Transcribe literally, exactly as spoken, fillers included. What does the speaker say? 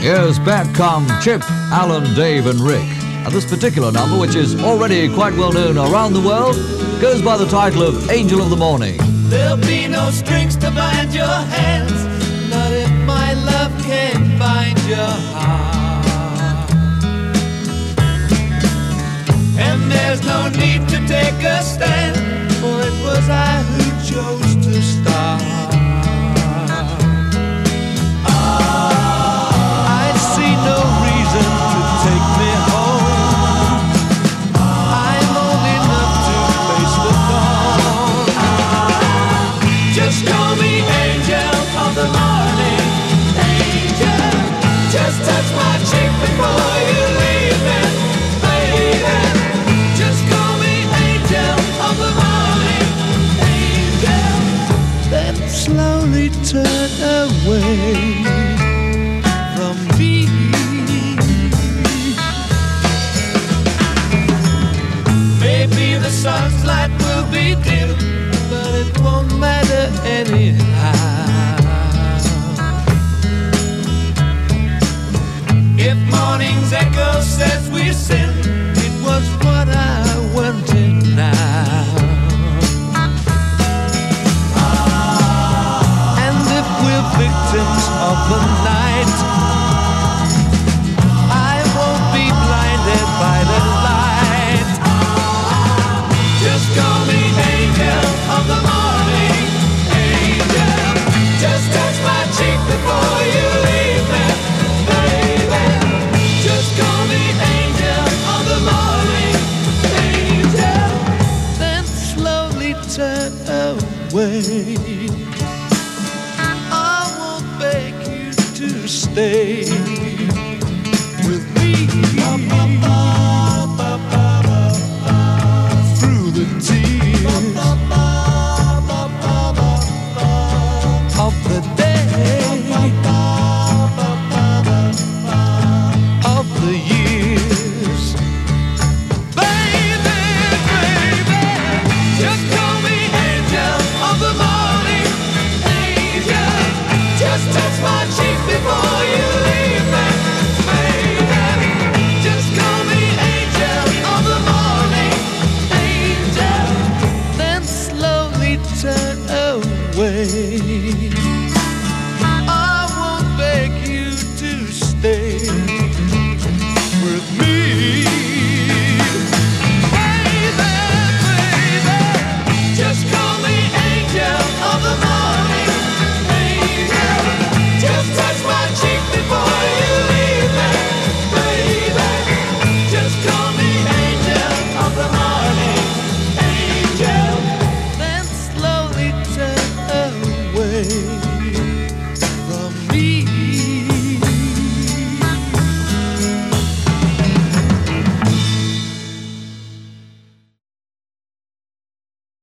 Here's back come Chip, Alan, Dave and Rick. And this particular number, which is already quite well known around the world, goes by the title of Angel of the Morning. There'll be no strings to bind your hands, not if my love can bind your heart. And there's no need to take a stand, for it was I who chose to start. I see no reason to take me home. I'm old enough to face the dawn. Just call me angel of the morning. Angel, just touch my cheek before you leave me, baby. Just call me angel of the morning. Angel, then slowly turn away from me. Maybe the sun's light will be dim, but it won't matter anyhow. If morning's echo says we sinned, it was what I wanted now. And if we're victims of the night, I won't be blinded by the light. Just call me angel of the morning. Angel, just touch my cheek before you leave me, baby. Just call me angel of the morning. Angel, then slowly turn away. I won't beg you to stay with me. Through the tears of the day, of the years. Baby, baby, just call me angel of the morning. Angel, just touch my cheek before